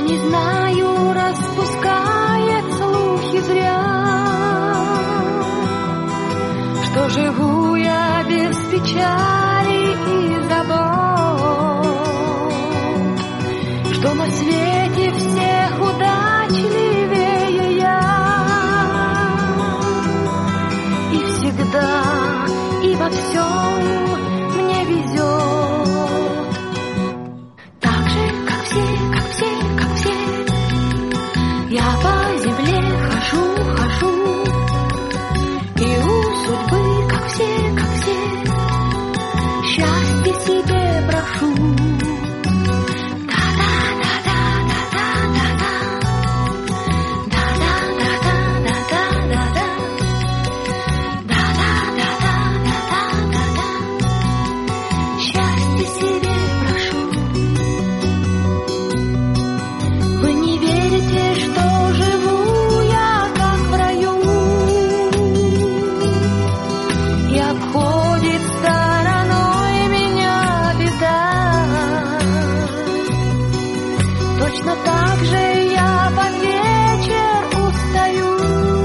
не знаю, распускает слухи зря, что живу я без печали и забот, что на свете всех удачливее я, и всегда, и во всем мне везет. Так же, как все, как все, как все, я по земле хожу, хожу, и у судьбы, как все, счастье себе прошу. Счастье себе прошу. Вы не верите, что живу я как в раю, и обходит стороной меня беда. Точно так же я под вечер устаю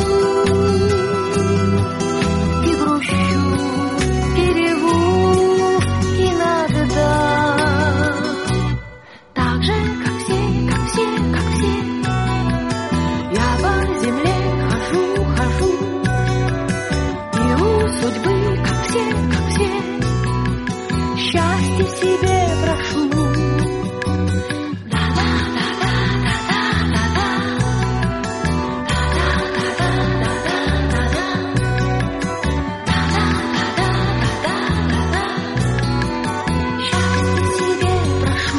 и грущу, и реву иногда. Так же, как все, как все, как все, я по земле хожу, хожу, и у судьбы, как все, счастье себе прошу. Счастье себе прошу.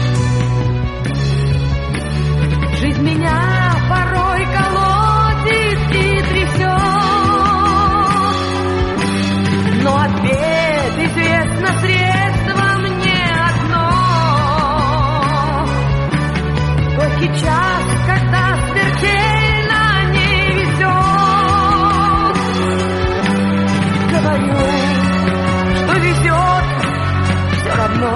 Жизнь меня порой колотит и трясет, но ответ известно, средство мне одно. Горький час, когда смертельно не везет, говорю, что везет все равно.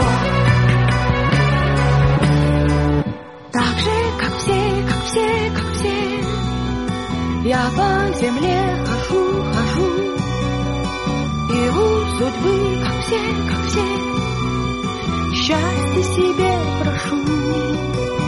Так же, как все, как все, как все, я по земле хожу, хожу, и у судьбы, как все, счастье себе прошу.